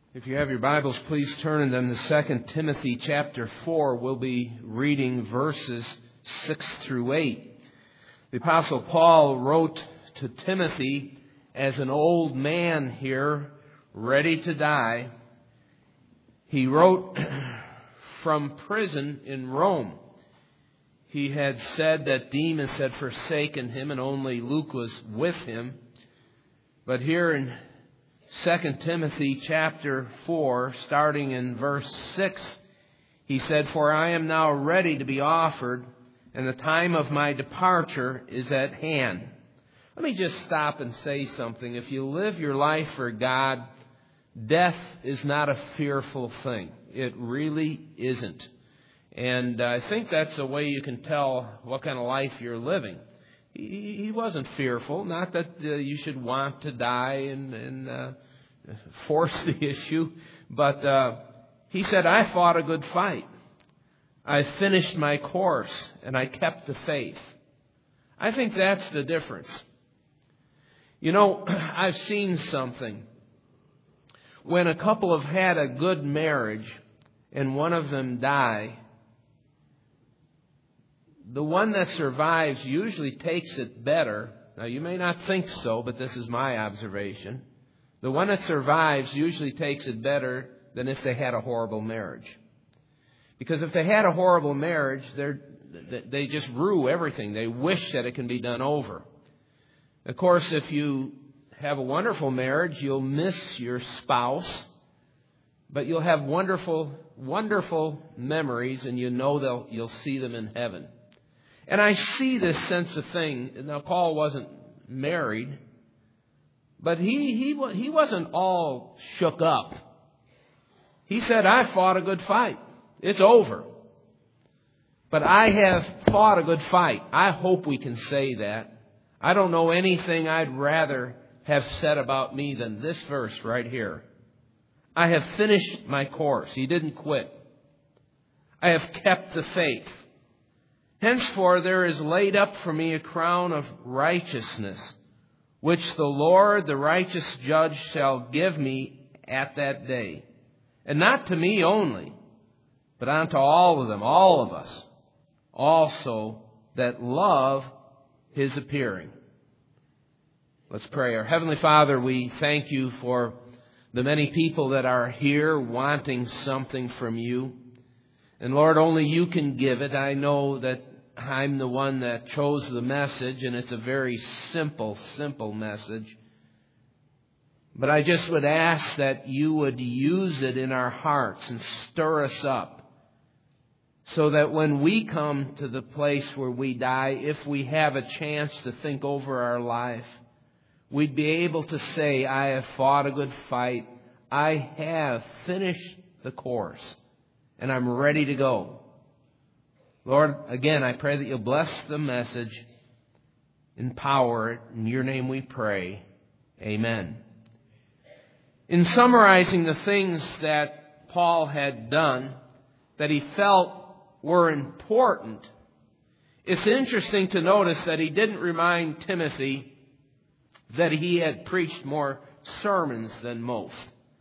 If you have your Bibles, please turn in them to 2 Timothy chapter 4. We'll be reading verses 6 through 8. The Apostle Paul wrote to Timothy as an old man here, ready to die. He wrote from prison in Rome. He had said that Demas had forsaken him and only Luke was with him. But here in 2 Timothy chapter 4, starting in verse 6, he said, "For I am now ready to be offered, and the time of my departure is at hand." Let me just stop and say something. If you live your life for God, death is not a fearful thing. It really isn't. And I think that's a way you can tell what kind of life you're living. He wasn't fearful. Not that you should want to die and force the issue. But he said, "I fought a good fight. I finished my course and I kept the faith." I think that's the difference. You know, I've seen something. When a couple have had a good marriage and one of them die, the one that survives usually takes it better. Now, you may not think so, but this is my observation. The one that survives usually takes it better than if they had a horrible marriage. Because if they had a horrible marriage, they just rue everything. They wish that it can be done over. Of course, if you have a wonderful marriage, you'll miss your spouse, but you'll have wonderful, wonderful memories, and you know you'll see them in heaven. And I see this sense of thing. Now, Paul wasn't married, but he wasn't all shook up. He said, "I fought a good fight. It's over. But I have fought a good fight." I hope we can say that. I don't know anything I'd rather have said about me than this verse right here. "I have finished my course." He didn't quit. "I have kept the faith. Henceforth there is laid up for me a crown of righteousness, which the Lord, the righteous judge, shall give me at that day. And not to me only, but unto all of them," all of us, "also that love His appearing." Let's pray. Our Heavenly Father, we thank You for the many people that are here wanting something from You. And Lord, only You can give it. I know that I'm the one that chose the message, and it's a very simple message. But I just would ask that You would use it in our hearts and stir us up, so that when we come to the place where we die, if we have a chance to think over our life, we'd be able to say, "I have fought a good fight. I have finished the course, and I'm ready to go." Lord, again, I pray that You'll bless the message, empower it. In Your name we pray. Amen. In summarizing the things that Paul had done that he felt were important, it's interesting to notice that he didn't remind Timothy that he had preached more sermons than most,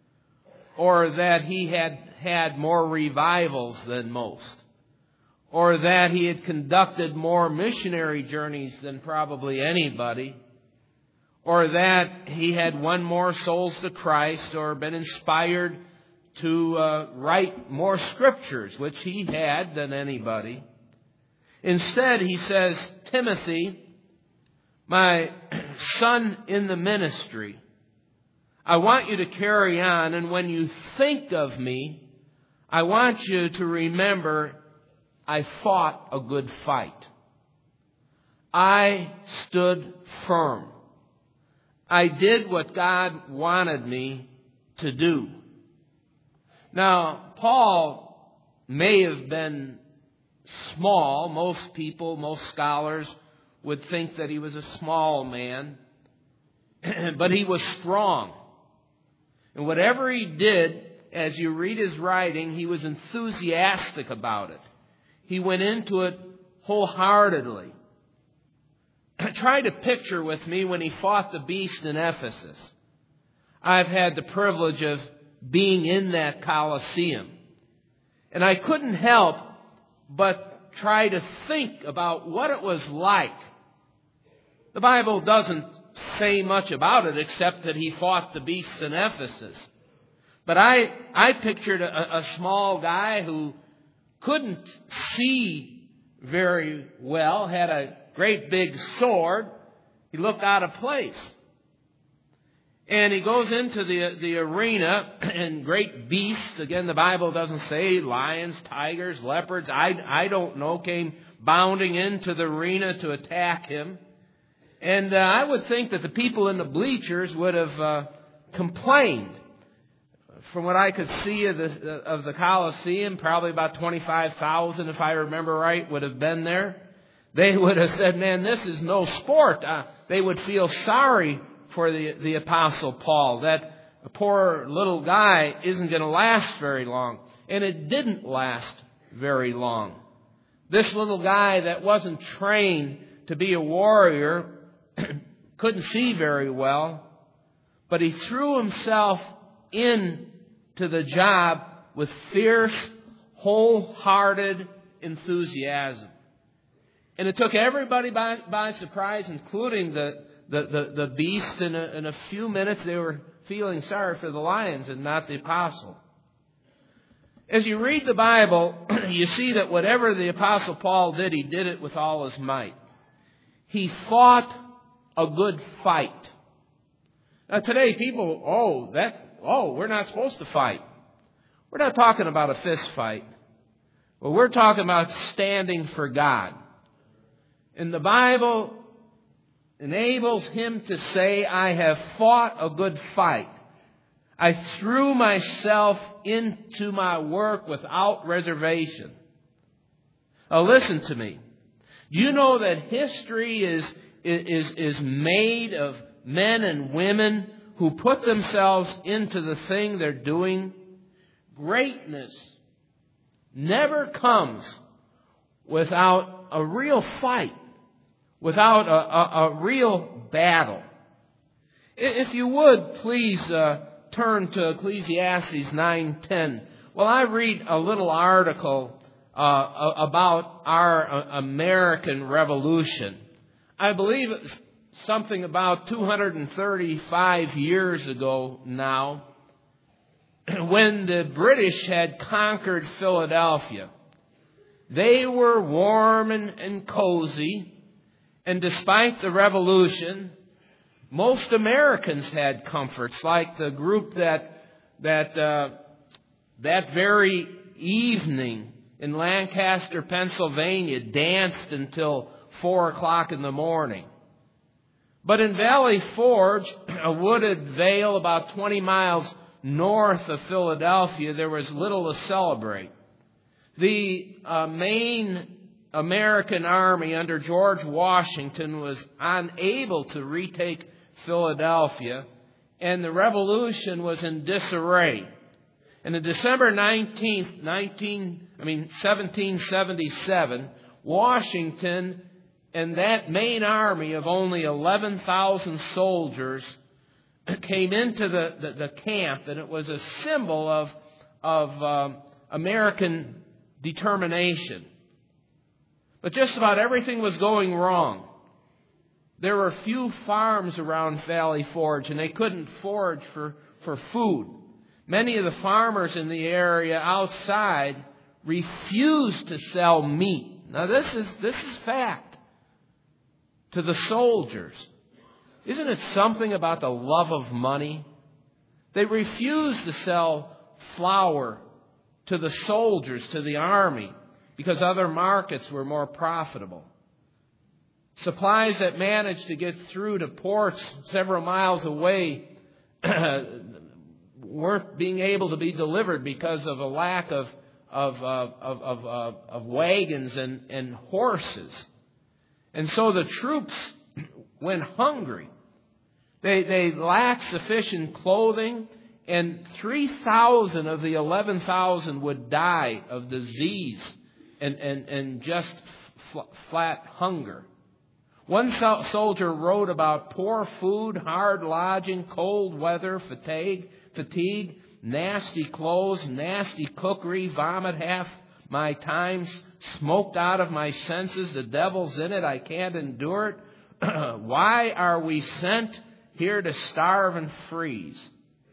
or that he had had more revivals than most, or that he had conducted more missionary journeys than probably anybody, or that he had won more souls to Christ, or been inspired to write more scriptures, which he had, than anybody. Instead, he says, "Timothy, my son in the ministry, I want you to carry on, and when you think of me, I want you to remember I fought a good fight. I stood firm. I did what God wanted me to do." Now, Paul may have been small. Most people, most scholars would think that he was a small man. But he was strong. And whatever he did, as you read his writing, he was enthusiastic about it. He went into it wholeheartedly. Try to picture with me when he fought the beast in Ephesus. I've had the privilege of being in that Colosseum. And I couldn't help but try to think about what it was like. The Bible doesn't say much about it except that he fought the beasts in Ephesus. But I pictured a small guy who couldn't see very well, had a great big sword. He looked out of place. And he goes into the arena, and great beasts, again, the Bible doesn't say, lions, tigers, leopards, I don't know, came bounding into the arena to attack him. And I would think that the people in the bleachers would have complained. From what I could see of the Colosseum, probably about 25,000, if I remember right, would have been there. They would have said, man, this is no sport. They would feel sorry for the Apostle Paul, that a poor little guy isn't going to last very long. And it didn't last very long. This little guy that wasn't trained to be a warrior couldn't see very well, but he threw himself into the job with fierce, wholehearted enthusiasm. And it took everybody by surprise, including the beast. In a few minutes, they were feeling sorry for the lions and not the apostle. As you read the Bible, you see that whatever the Apostle Paul did, he did it with all his might. He fought a good fight. Now today, people, we're not supposed to fight. We're not talking about a fist fight. But we're talking about standing for God. And the Bible enables him to say, I have fought a good fight. I threw myself into my work without reservation. Now listen to me. Do you know that history is made of men and women who put themselves into the thing they're doing? Greatness never comes without a real fight, without a real battle. If you would, please turn to Ecclesiastes 9:10. Well, I read a little article about our American Revolution. I believe it's something about 235 years ago now, when the British had conquered Philadelphia. They were warm and cozy, and despite the revolution, most Americans had comforts, like the group that very evening in Lancaster, Pennsylvania, danced until 4 o'clock in the morning. But in Valley Forge, a wooded vale about 20 miles north of Philadelphia, there was little to celebrate. The main American army under George Washington was unable to retake Philadelphia, and the revolution was in disarray. And on December 19th, 1777, Washington and that main army of only 11,000 soldiers came into the camp, and it was a symbol of American determination. But just about everything was going wrong. There were few farms around Valley Forge, and they couldn't forage for food. Many of the farmers in the area outside refused to sell meat. Now this is fact. To the soldiers. Isn't it something about the love of money? They refused to sell flour to the soldiers, to the army, because other markets were more profitable. Supplies that managed to get through to ports several miles away weren't being able to be delivered because of a lack of wagons and horses. And so the troops went hungry. They lacked sufficient clothing, and 3,000 of the 11,000 would die of disease and just flat hunger. One soldier wrote about poor food, hard lodging, cold weather, fatigue, nasty clothes, nasty cookery, vomit half my time, smoked out of my senses, the devil's in it, I can't endure it. Why are we sent here to starve and freeze?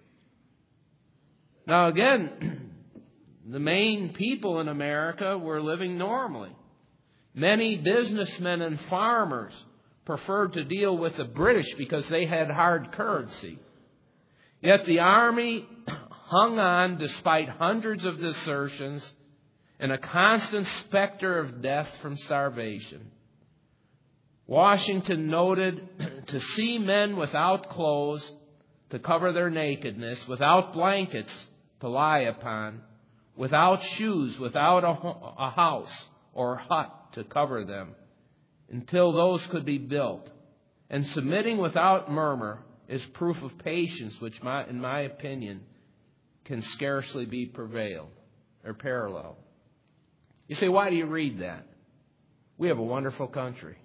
Now again, the main people in America were living normally. Many businessmen and farmers preferred to deal with the British because they had hard currency. Yet the army hung on despite hundreds of desertions and a constant specter of death from starvation. Washington noted, to see men without clothes to cover their nakedness, without blankets to lie upon, without shoes, without a house or hut to cover them, until those could be built. And submitting without murmur is proof of patience, which, in my opinion, can scarcely be paralleled. You say, why do you read that? We have a wonderful country.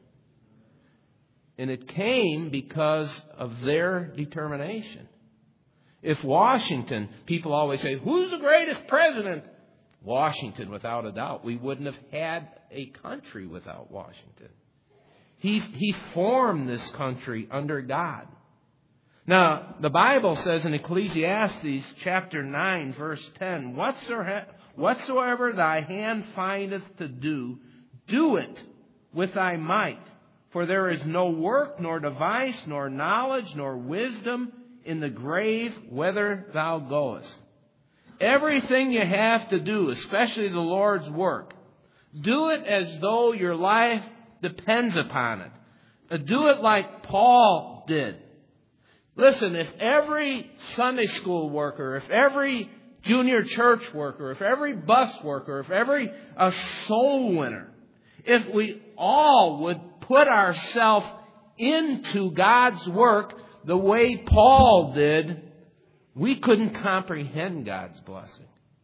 And it came because of their determination. If Washington, people always say, who's the greatest president? Washington, without a doubt. We wouldn't have had a country without Washington. He formed this country under God. Now, the Bible says in Ecclesiastes chapter 9, verse 10, whatsoever thy hand findeth to do, do it with thy might. For there is no work, nor device, nor knowledge, nor wisdom in the grave whither thou goest. Everything you have to do, especially the Lord's work, do it as though your life depends upon it. Do it like Paul did. Listen, if every Sunday school worker, if every junior church worker, if every bus worker, if every soul winner, if we all would put ourselves into God's work the way Paul did, we couldn't comprehend God's blessing.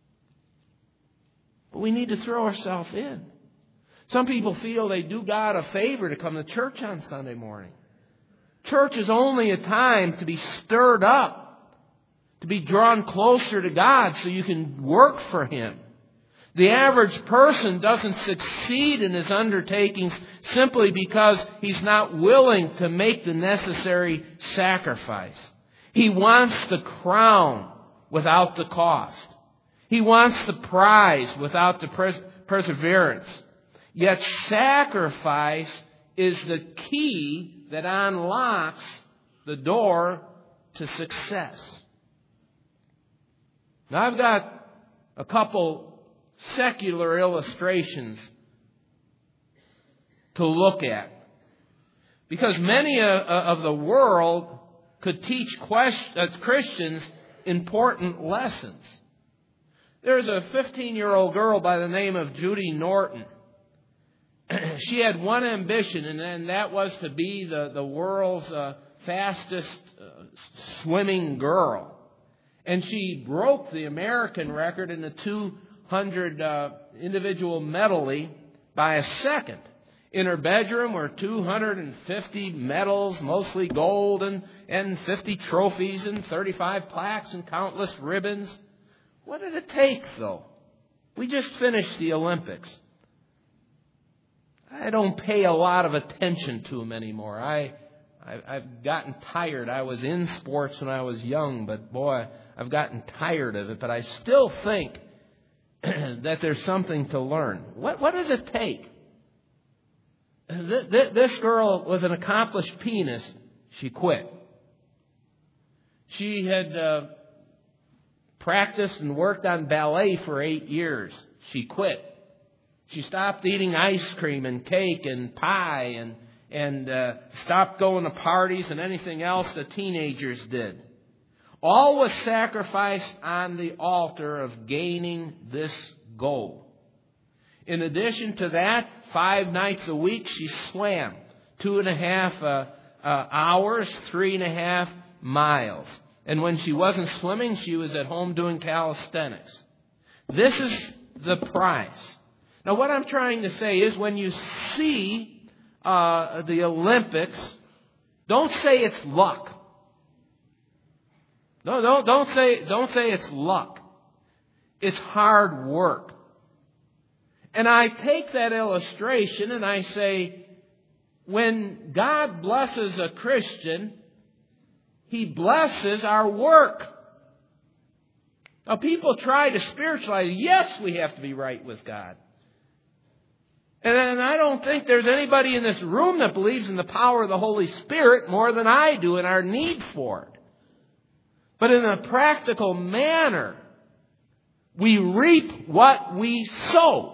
But we need to throw ourselves in. Some people feel they do God a favor to come to church on Sunday morning. Church is only a time to be stirred up, to be drawn closer to God so you can work for Him. The average person doesn't succeed in his undertakings simply because he's not willing to make the necessary sacrifice. He wants the crown without the cost. He wants the prize without the perseverance. Yet sacrifice is the key that unlocks the door to success. Now I've got a couple secular illustrations to look at, because many of the world could teach Christians important lessons. There's a 15-year-old girl by the name of Judy Norton. She had one ambition, and that was to be the world's fastest swimming girl. And she broke the American record in the 200 individual medley by a second. In her bedroom were 250 medals, mostly gold, and 50 trophies and 35 plaques and countless ribbons. What did it take, though? We just finished the Olympics. I don't pay a lot of attention to them anymore. I've gotten tired. I was in sports when I was young, but boy, I've gotten tired of it. But I still think that there's something to learn. What does it take? This girl was an accomplished pianist. She quit. She had practiced and worked on ballet for 8 years. She quit. She stopped eating ice cream and cake and pie and stopped going to parties and anything else the teenagers did. All was sacrificed on the altar of gaining this goal. In addition to that, 5 nights a week she swam 2.5 hours, 3.5 miles. And when she wasn't swimming, she was at home doing calisthenics. This is the prize. Now, what I'm trying to say is when you see the Olympics, don't say it's luck. No, don't say it's luck. It's hard work. And I take that illustration and I say, when God blesses a Christian, He blesses our work. Now, people try to spiritualize. Yes, we have to be right with God. And I don't think there's anybody in this room that believes in the power of the Holy Spirit more than I do and our need for it. But in a practical manner, we reap what we sow.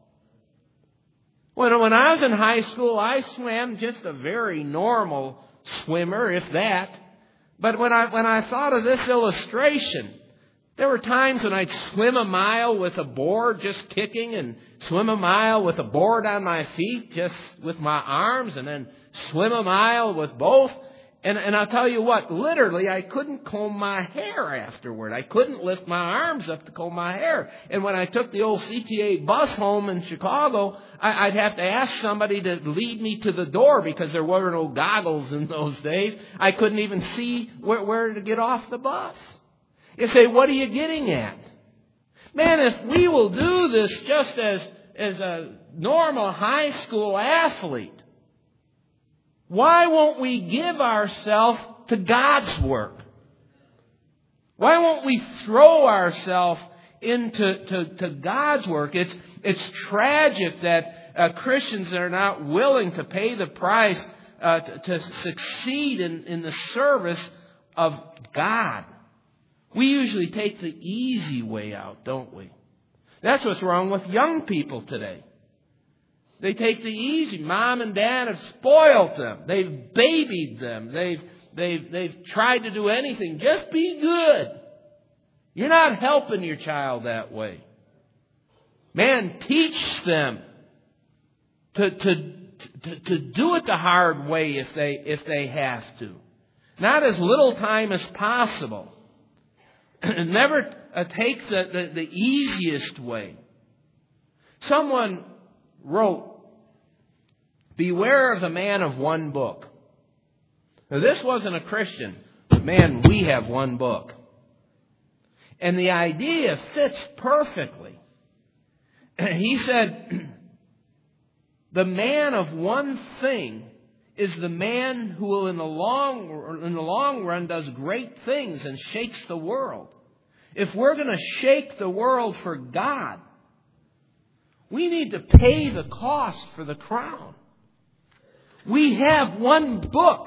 When I was in high school, I swam just a very normal swimmer, if that. But when I thought of this illustration, there were times when I'd swim a mile with a board just kicking, and swim a mile with a board on my feet just with my arms, and then swim a mile with both. And I'll tell you what, literally I couldn't comb my hair afterward. I couldn't lift my arms up to comb my hair. And when I took the old CTA bus home in Chicago, I'd have to ask somebody to lead me to the door because there were no goggles in those days. I couldn't even see where to get off the bus. You say, what are you getting at? Man, if we will do this just as a normal high school athlete, why won't we give ourselves to God's work? Why won't we throw ourselves into God's work? It's tragic that Christians are not willing to pay the price to succeed in the service of God. We usually take the easy way out, don't we? That's what's wrong with young people today. They take the easy. Mom and Dad have spoiled them. They've babied them. They've tried to do anything. Just be good. You're not helping your child that way. Man, teach them to do it the hard way if they have to. Not as little time as possible. Never take the easiest way. Someone wrote, "Beware of the man of one book." Now, this wasn't a Christian. Man, we have one book. And the idea fits perfectly. He said, the man of one thing is the man who will in the long run does great things and shakes the world. If we're going to shake the world for God, we need to pay the cost for the crown. We have one book.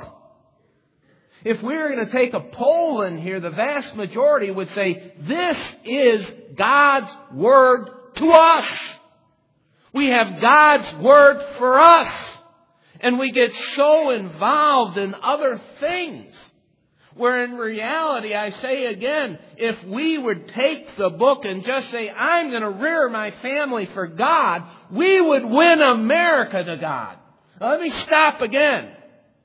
If we were going to take a poll in here, the vast majority would say, this is God's Word to us. We have God's Word for us. And we get so involved in other things. Where in reality, I say again, if we would take the book and just say, I'm going to rear my family for God, we would win America to God. Now, let me stop again.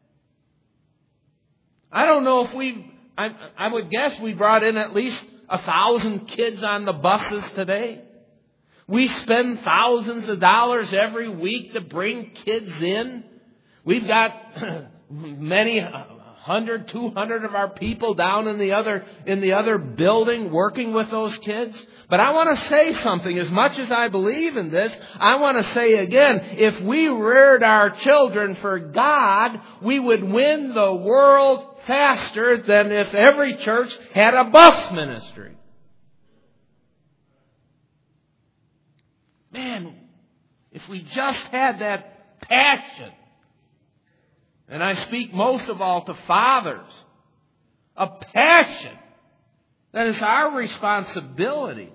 I don't know if I would guess we brought in at least 1,000 kids on the buses today. We spend thousands of dollars every week to bring kids in. We've got many 100, 200 of our people down in the other building working with those kids. But I want to say something. As much as I believe in this, I want to say again, if we reared our children for God, we would win the world faster than if every church had a bus ministry. Man, if we just had that passion. And I speak most of all to fathers. A passion. That is our responsibility.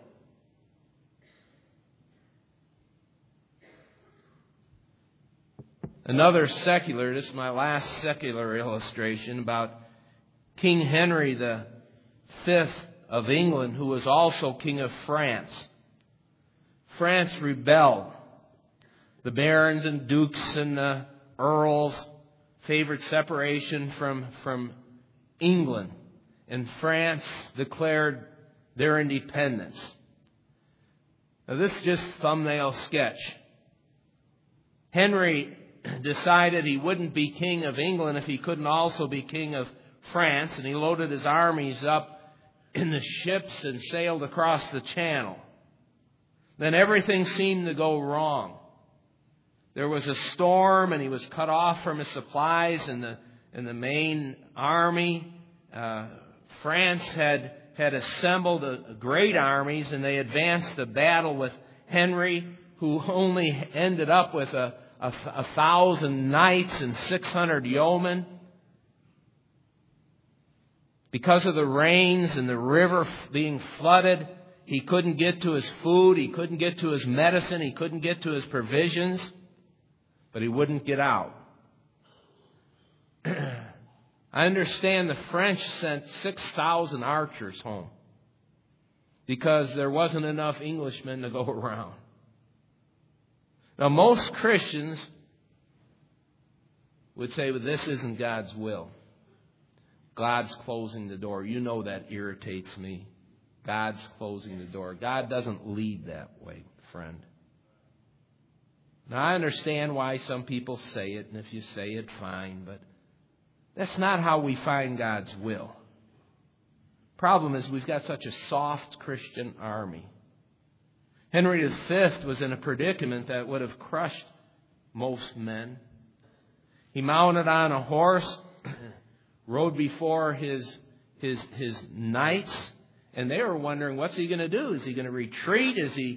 Another secular, this is my last secular illustration about King Henry V of England, who was also King of France. France rebelled. The barons and dukes and the earls favored separation from England. And France declared their independence. Now this is just a thumbnail sketch. Henry decided he wouldn't be king of England if he couldn't also be king of France. And he loaded his armies up in the ships and sailed across the channel. Then everything seemed to go wrong. There was a storm, and he was cut off from his supplies in the main army. France had assembled great armies, and they advanced to battle with Henry, who only ended up with 1,000 knights and 600 yeomen. Because of the rains and the river being flooded, he couldn't get to his food, he couldn't get to his medicine, he couldn't get to his provisions, but he wouldn't get out. I understand the French sent 6,000 archers home because there wasn't enough Englishmen to go around. Now, most Christians would say, well, this isn't God's will. God's closing the door. You know that irritates me. God's closing the door. God doesn't lead that way, friend. Now, I understand why some people say it, and if you say it, fine, but that's not how we find God's will. Problem is, we've got such a soft Christian army. Henry V was in a predicament that would have crushed most men. He mounted on a horse, rode before his knights, and they were wondering, what's he going to do? Is he going to retreat?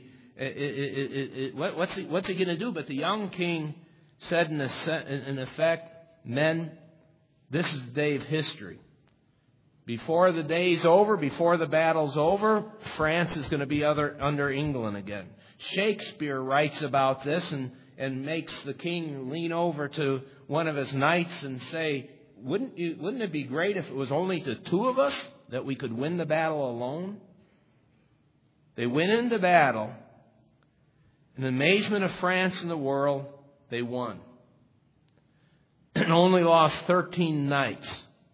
What's he going to do? But the young king said, in effect, men, this is the day of history. Before the day's over, before the battle's over, France is going to be under England again. Shakespeare writes about this and makes the king lean over to one of his knights and say, wouldn't it be great if it was only the two of us that we could win the battle alone? They went into battle. In the amazement of France and the world, they won. And only lost 13 knights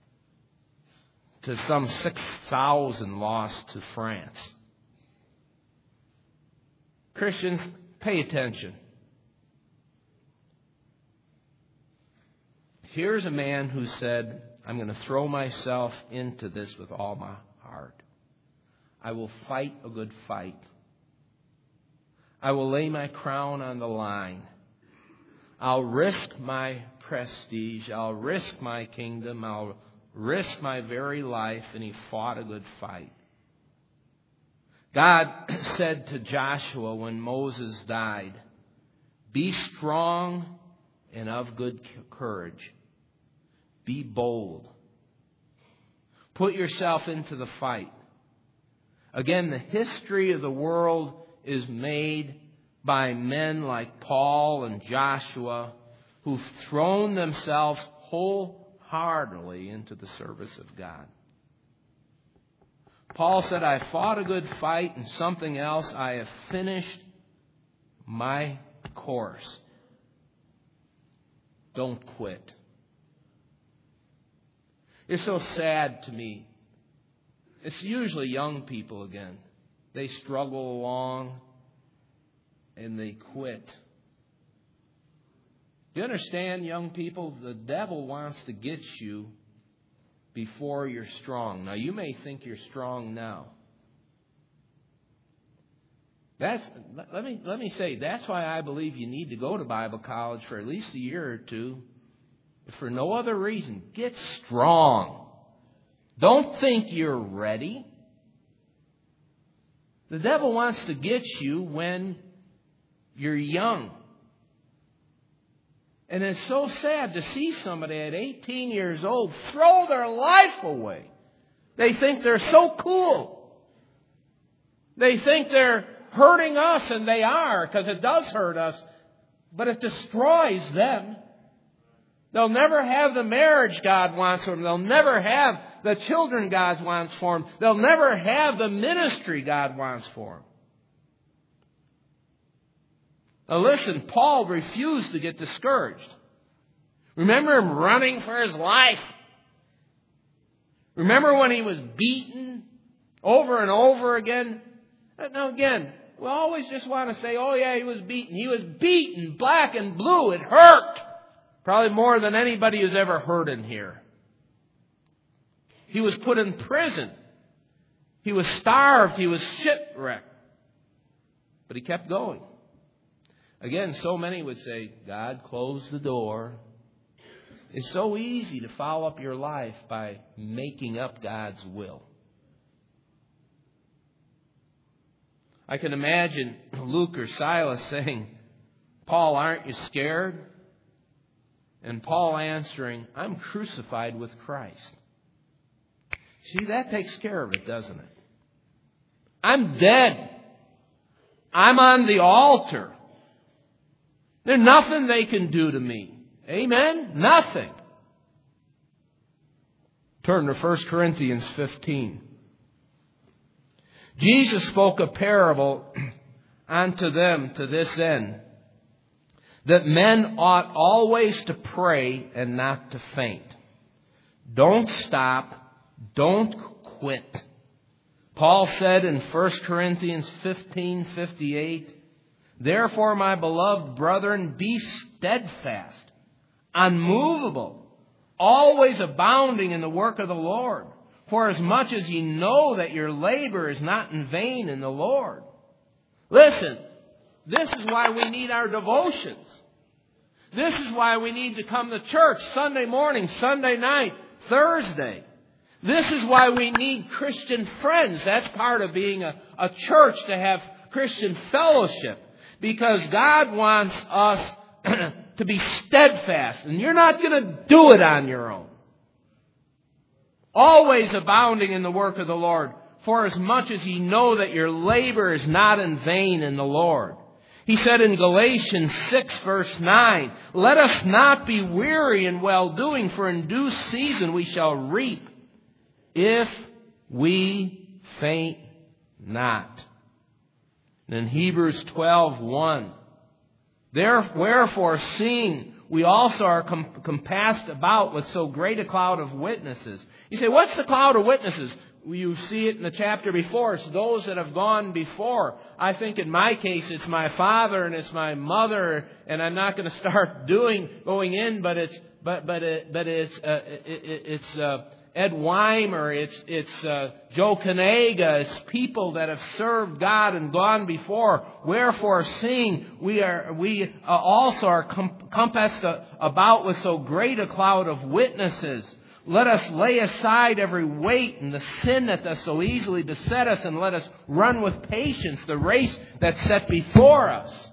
to some 6,000 lost to France. Christians, pay attention. Here's a man who said, I'm going to throw myself into this with all my heart. I will fight a good fight. I will lay my crown on the line. I'll risk my prestige. I'll risk my kingdom. I'll risk my very life. And he fought a good fight. God said to Joshua when Moses died, be strong and of good courage. Be bold. Put yourself into the fight. Again, the history of the world is made by men like Paul and Joshua who've thrown themselves wholeheartedly into the service of God. Paul said, I fought a good fight, and something else, I have finished my course. Don't quit. It's so sad to me. It's usually young people again. They struggle along and they quit. Do you understand, young people? The devil wants to get you before you're strong. Now, you may think you're strong now. Let me say, that's why I believe you need to go to Bible college for at least a year or two. If for no other reason, get strong. Don't think you're ready. The devil wants to get you when you're young. And it's so sad to see somebody at 18 years old throw their life away. They think they're so cool. They think they're hurting us, and they are, because it does hurt us, but it destroys them. They'll never have the marriage God wants for them. They'll never have the children God wants for them. They'll never have the ministry God wants for them. Now listen, Paul refused to get discouraged. Remember him running for his life? Remember when he was beaten over and over again? Now again, we always just want to say, oh yeah, he was beaten. He was beaten black and blue. It hurt. Probably more than anybody who's ever hurt in here. He was put in prison. He was starved. He was shipwrecked. But he kept going. Again, so many would say, God, close the door. It's so easy to follow up your life by making up God's will. I can imagine Luke or Silas saying, Paul, aren't you scared? And Paul answering, I'm crucified with Christ. See, that takes care of it, doesn't it? I'm dead. I'm on the altar. There's nothing they can do to me. Amen? Nothing. Turn to 1 Corinthians 15. Jesus spoke a parable unto them to this end, that men ought always to pray and not to faint. Don't stop. Don't quit. Paul said in 1 Corinthians 15:58, therefore, my beloved brethren, be steadfast, unmovable, always abounding in the work of the Lord. For as much as ye know that your labor is not in vain in the Lord. Listen, this is why we need our devotions. This is why we need to come to church Sunday morning, Sunday night, Thursday. This is why we need Christian friends. That's part of being a church, to have Christian fellowship. Because God wants us to be steadfast. And you're not going to do it on your own. Always abounding in the work of the Lord. For as much as ye know that your labor is not in vain in the Lord. He said in Galatians 6 verse 9, let us not be weary in well-doing, for in due season we shall reap, if we faint not. And in Hebrews 12:1, wherefore seeing we also are compassed about with so great a cloud of witnesses. You say, what's the cloud of witnesses? You see it in the chapter before. It's those that have gone before. I think in my case, it's my father and it's my mother, and I'm not going to start going in, but it's Ed Weimer, it's Joe Kanega, it's people that have served God and gone before. Wherefore, seeing we also are compassed about with so great a cloud of witnesses, let us lay aside every weight and the sin that does so easily beset us, and let us run with patience the race that's set before us.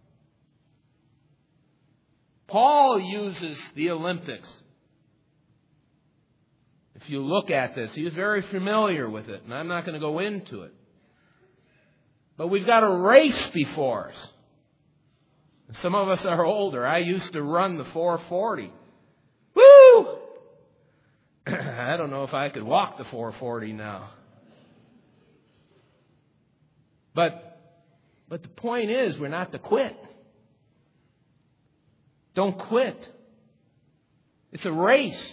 Paul uses the Olympics. If you look at this, he was very familiar with it, and I'm not going to go into it. But we've got a race before us. Some of us are older. I used to run the 440. Woo! I don't know if I could walk the 440 now. But the point is, we're not to quit. Don't quit. It's a race.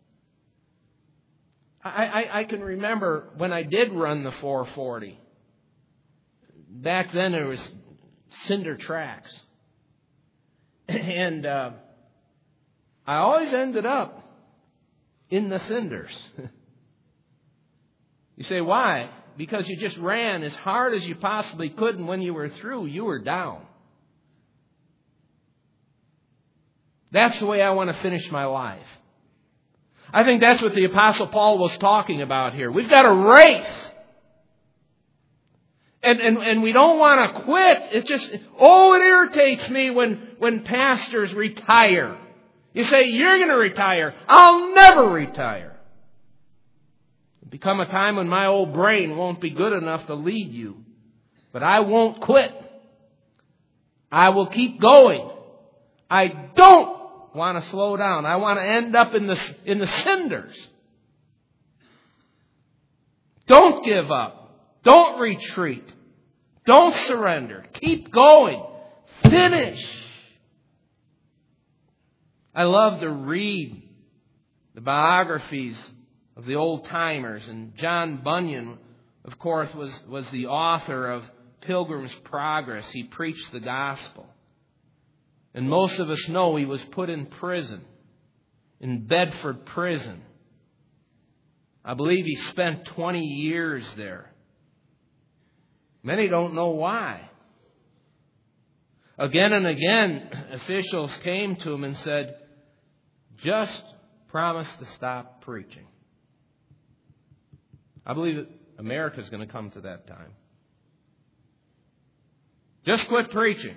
I can remember when I did run the 440. Back then there was cinder tracks. And I always ended up in the cinders. You say, why? Because you just ran as hard as you possibly could, and when you were through, you were down. That's the way I want to finish my life. I think that's what the Apostle Paul was talking about here. We've got a race. And we don't want to quit. It irritates me when pastors retire. You say, you're going to retire. I'll never retire. It'll become a time when my old brain won't be good enough to lead you. But I won't quit. I will keep going. I don't want to slow down. I want to end up in the cinders. Don't give up. Don't retreat. Don't surrender. Keep going. Finish. I love to read the biographies of the old timers, and John Bunyan, of course, was the author of Pilgrim's Progress. He preached the gospel. And most of us know he was put in prison, in Bedford prison. I believe he spent 20 years there. Many don't know why. Again and again, officials came to him and said, just promise to stop preaching. I believe that America's going to come to that time. Just quit preaching.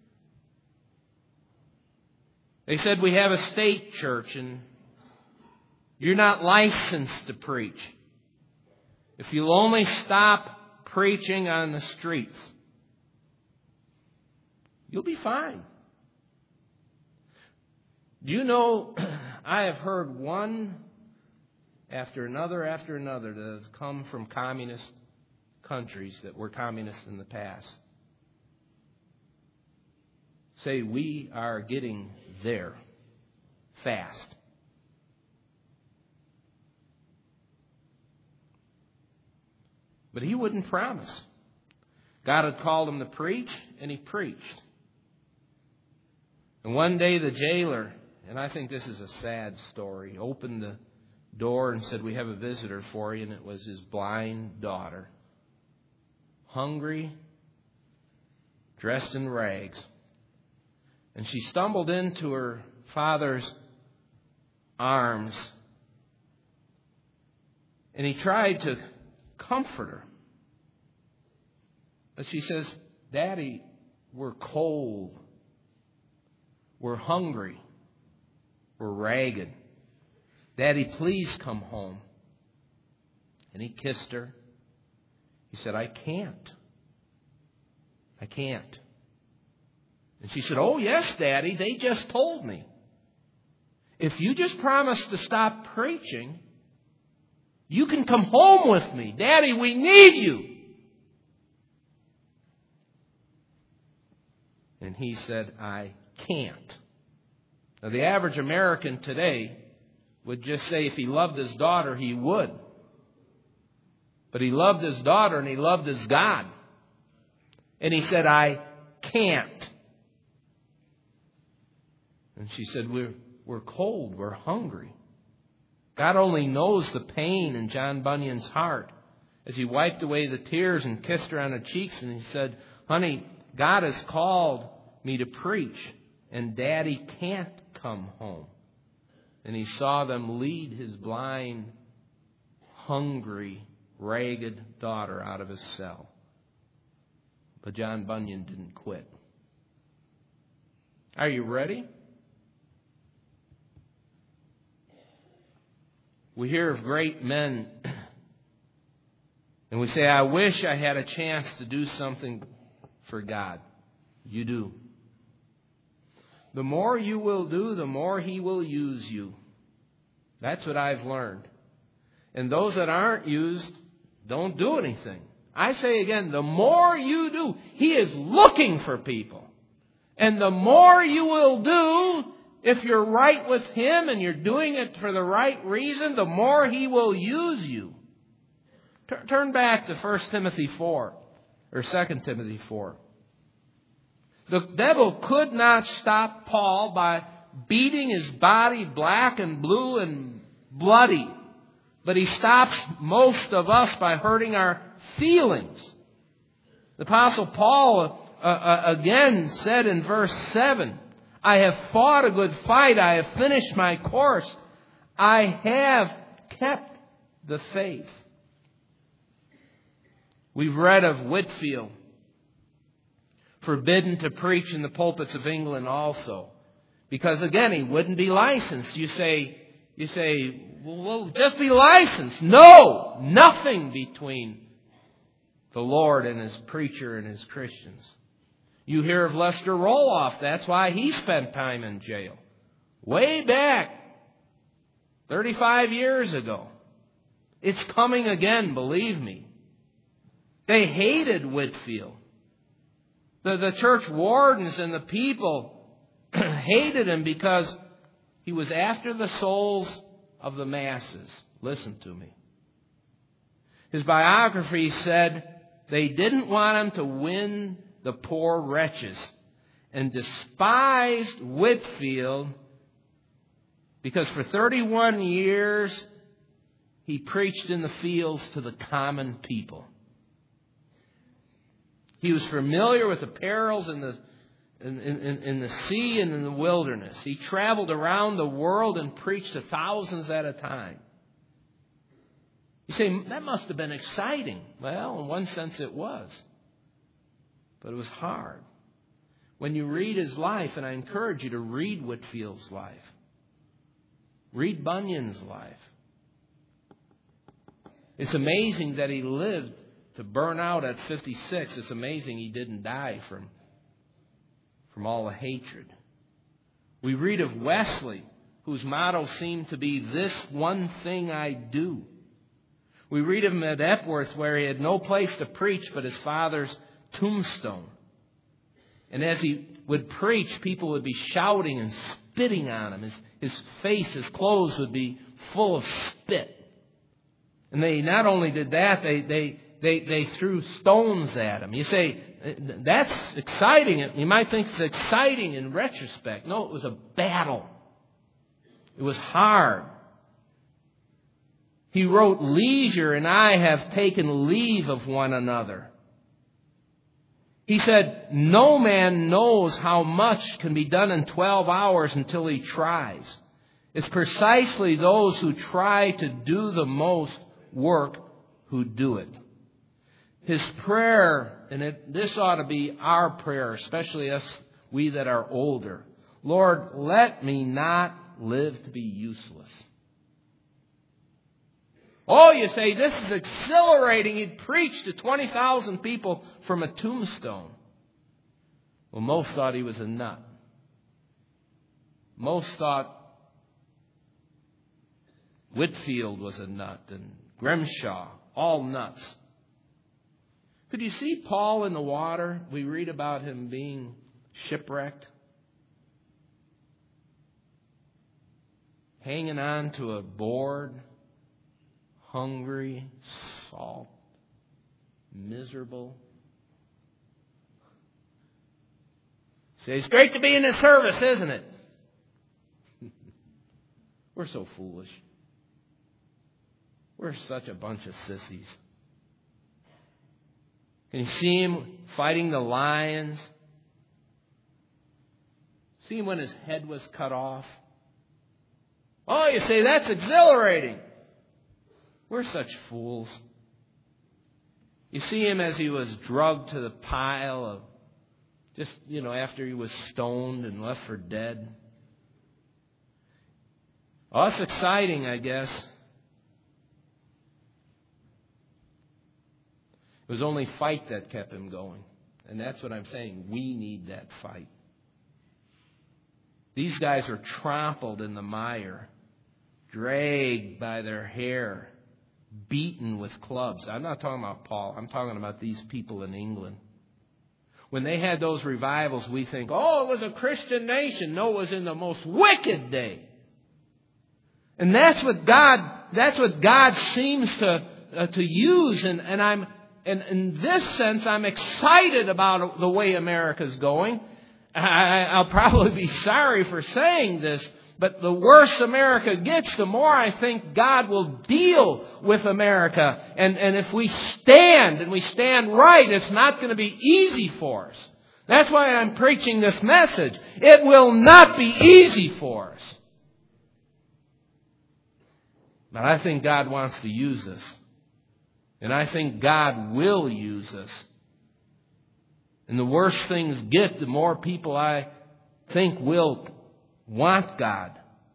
They said, we have a state church and you're not licensed to preach. If you'll only stop preaching on the streets, you'll be fine. Do you know, I have heard one after another that have come from communist countries that were communist in the past say we are getting there fast. But he wouldn't promise. God had called him to preach, and he preached. And one day the jailer, and I think this is a sad story, opened the door and said, we have a visitor for you, and it was his blind daughter. Hungry, dressed in rags. And she stumbled into her father's arms. And he tried to comfort her. But she says, Daddy, we're cold. We're hungry. We're ragged. Daddy, please come home. And he kissed her. He said, I can't. I can't. And she said, oh, yes, Daddy, they just told me. If you just promise to stop preaching, you can come home with me. Daddy, we need you. And he said, I can't. Now, the average American today would just say if he loved his daughter, he would. But he loved his daughter and he loved his God. And he said, I can't. And she said, we're cold, we're hungry. God only knows the pain in John Bunyan's heart as he wiped away the tears and kissed her on the cheeks. And he said, honey, God has called me to preach and Daddy can't come home. And he saw them lead his blind, hungry, ragged daughter out of his cell. But John Bunyan didn't quit. Are you ready? We hear of great men and we say, I wish I had a chance to do something for God. You do. The more you will do, the more He will use you. That's what I've learned. And those that aren't used, don't do anything. I say again, the more you do, He is looking for people. And the more you will do, if you're right with Him and you're doing it for the right reason, the more He will use you. Turn back to 1 Timothy 4, or 2 Timothy 4. The devil could not stop Paul by beating his body black and blue and bloody. But he stops most of us by hurting our feelings. The Apostle Paul again said in verse 7, I have fought a good fight. I have finished my course. I have kept the faith. We've read of Whitefield, forbidden to preach in the pulpits of England also. Because again, he wouldn't be licensed. You say, well, just be licensed. No! Nothing between the Lord and His preacher and His Christians. You hear of Lester Roloff. That's why he spent time in jail. Way back, 35 years ago. It's coming again, believe me. They hated Whitefield. The church wardens and the people hated him because he was after the souls of the masses. Listen to me. His biography said they didn't want him to win the poor wretches and despised Whitefield because for 31 years he preached in the fields to the common people. He was familiar with the perils in the sea and in the wilderness. He traveled around the world and preached to thousands at a time. You say, that must have been exciting. Well, in one sense it was. But it was hard. When you read his life, and I encourage you to read Whitfield's life. Read Bunyan's life. It's amazing that he lived to burn out at 56. It's amazing he didn't die from all the hatred. We read of Wesley, whose motto seemed to be, "This one thing I do." We read of him at Epworth, where he had no place to preach but his father's tombstone. And as he would preach, people would be shouting and spitting on him. His face, his clothes would be full of spit. And they not only did that, they threw stones at him. You say, that's exciting. You might think it's exciting in retrospect. No, it was a battle. It was hard. He wrote, "Leisure and I have taken leave of one another." He said, "No man knows how much can be done in 12 hours until he tries. It's precisely those who try to do the most work who do it." His prayer, and this ought to be our prayer, especially us, we that are older. Lord, let me not live to be useless. Oh, you say, this is exhilarating. He'd preach to 20,000 people from a tombstone. Well, most thought he was a nut. Most thought Whitfield was a nut and Grimshaw, all nuts. Could you see Paul in the water? We read about him being shipwrecked, hanging on to a board, hungry, salt, miserable. Say, it's great to be in this service, isn't it? We're so foolish. We're such a bunch of sissies. Can you see him fighting the lions? See him when his head was cut off? Oh, you say, that's exhilarating. We're such fools. You see him as he was drugged to the pile of, after he was stoned and left for dead. Oh, it's exciting, I guess. It was only fight that kept him going. And that's what I'm saying. We need that fight. These guys were trampled in the mire, dragged by their hair, beaten with clubs. I'm not talking about Paul. I'm talking about these people in England. When they had those revivals, we think, oh, it was a Christian nation. No, it was in the most wicked day. And that's what God seems to use. And in this sense, I'm excited about the way America's going. I'll probably be sorry for saying this, but the worse America gets, the more I think God will deal with America. And if we stand, and we stand right, it's not going to be easy for us. That's why I'm preaching this message. It will not be easy for us. But I think God wants to use us. And I think God will use us. And the worse things get, the more people I think will want God.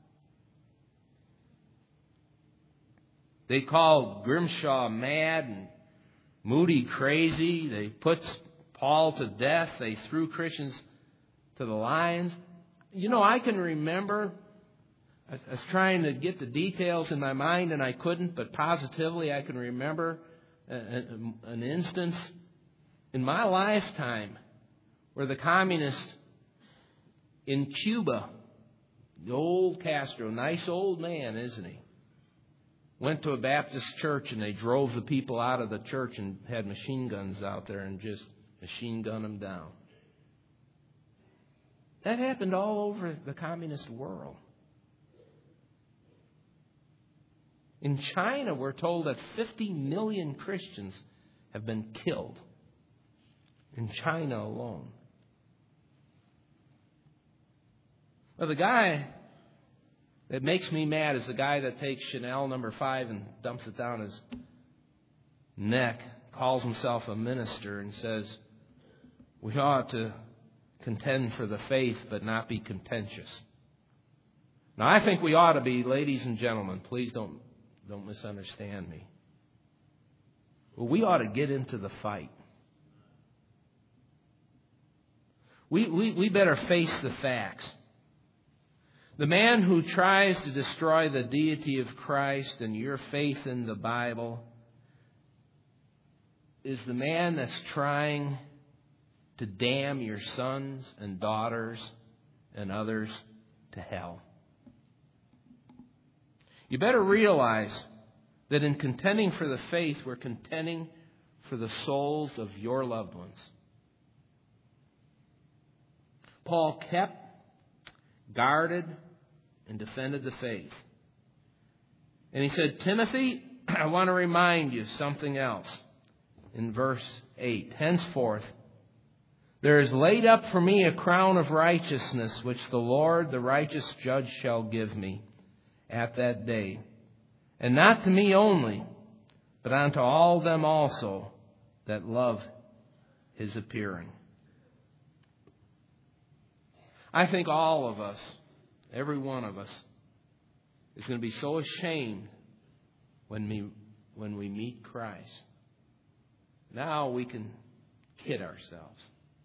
They called Grimshaw mad and Moody crazy. They put Paul to death. They threw Christians to the lions. I can remember, I was trying to get the details in my mind and I couldn't, but positively I can remember an instance in my lifetime where the communists in Cuba, the old Castro, nice old man, isn't he, went to a Baptist church and they drove the people out of the church and had machine guns out there and just machine gun them down. That happened all over the communist world. In China, we're told that 50 million Christians have been killed. In China alone. Well, the guy that makes me mad is the guy that takes Chanel No. 5 and dumps it down his neck, calls himself a minister, and says, we ought to contend for the faith but not be contentious. Now, I think we ought to be, ladies and gentlemen, please don't misunderstand me. Well, we ought to get into the fight. We better face the facts. The man who tries to destroy the deity of Christ and your faith in the Bible is the man that's trying to damn your sons and daughters and others to hell. You better realize that in contending for the faith, we're contending for the souls of your loved ones. Paul kept, guarded, and defended the faith. And he said, Timothy, I want to remind you something else. In verse 8, henceforth, there is laid up for me a crown of righteousness, which the Lord, the righteous judge, shall give me at that day. And not to me only, but unto all them also that love his appearing. I think all of us, every one of us, is going to be so ashamed when we meet Christ. Now we can kid ourselves.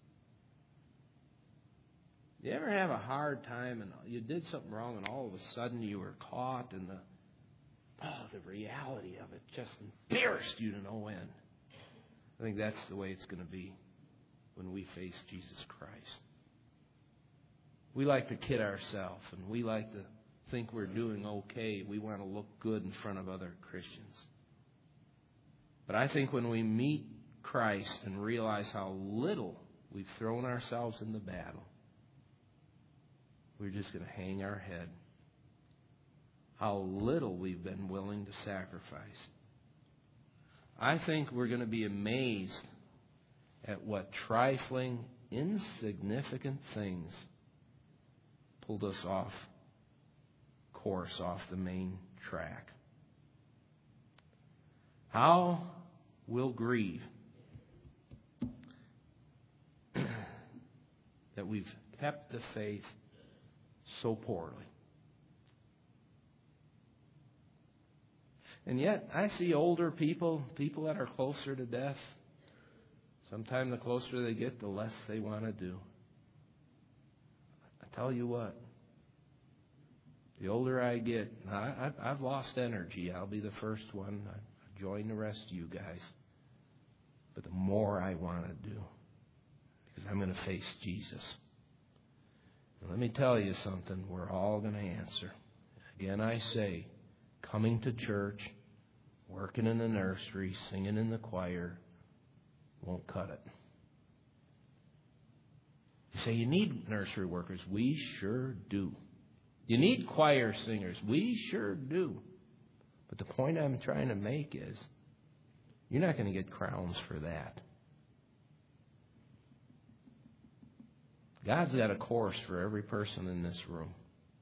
You ever have a hard time and you did something wrong and all of a sudden you were caught and the reality of it just embarrassed you to no end? I think that's the way it's going to be when we face Jesus Christ. We like to kid ourselves, and we like to think we're doing okay. We want to look good in front of other Christians. But I think when we meet Christ and realize how little we've thrown ourselves in the battle, we're just going to hang our head. How little we've been willing to sacrifice. I think we're going to be amazed at what trifling, insignificant things pulled us off course, off the main track. How we'll grieve that we've kept the faith so poorly. And yet, I see older people that are closer to death. Sometimes the closer they get, the less they want to do. I tell you what, the older I get, I've lost energy. I'll be the first one. I join the rest of you guys. But the more I want to do, because I'm going to face Jesus. And let me tell you something, we're all going to answer. Again, I say, coming to church, working in the nursery, singing in the choir, won't cut it. You say, you need nursery workers. We sure do. You need choir singers. We sure do. But the point I'm trying to make is, you're not going to get crowns for that. God's got a course for every person in this room.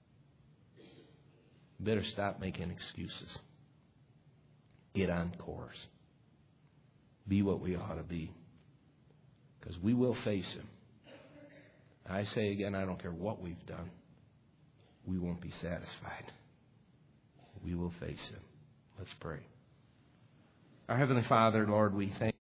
You better stop making excuses. Get on course. Be what we ought to be. Because we will face Him. I say again, I don't care what we've done. We won't be satisfied. We will face Him. Let's pray. Our Heavenly Father, Lord, we thank you.